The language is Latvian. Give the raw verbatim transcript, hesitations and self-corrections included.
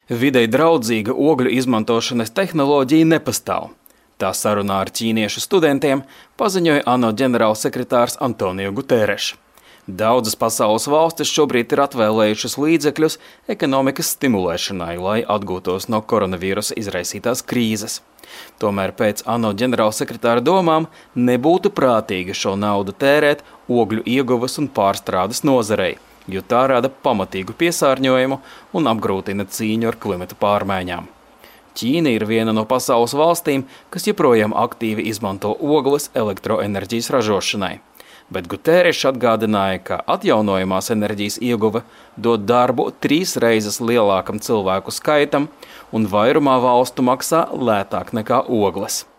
Videi draudzīga ogļu izmantošanas tehnoloģija nepastāv. Tā sarunā ar ķīniešu studentiem paziņoja ANO ģenerālsekretārs Antonio Guterres. Daudzas pasaules valstis šobrīd ir atvēlējušas līdzekļus ekonomikas stimulēšanai, lai atgūtos no koronavīrusa izraisītās krīzes. Tomēr pēc ANO ģenerālsekretāra domām nebūtu prātīgi šo naudu tērēt ogļu ieguvas un pārstrādes nozarei, jo tā rada pamatīgu piesārņojumu un apgrūtina cīņu ar klimata pārmaiņām. Ķīna ir viena no pasaules valstīm, kas joprojām aktīvi izmanto ogles elektroenerģijas ražošanai. Bet Guterres atgādināja, ka atjaunojamās enerģijas ieguve dod darbu trīs reizes lielākam cilvēku skaitam un vairumā valstu maksā lētāk nekā ogles.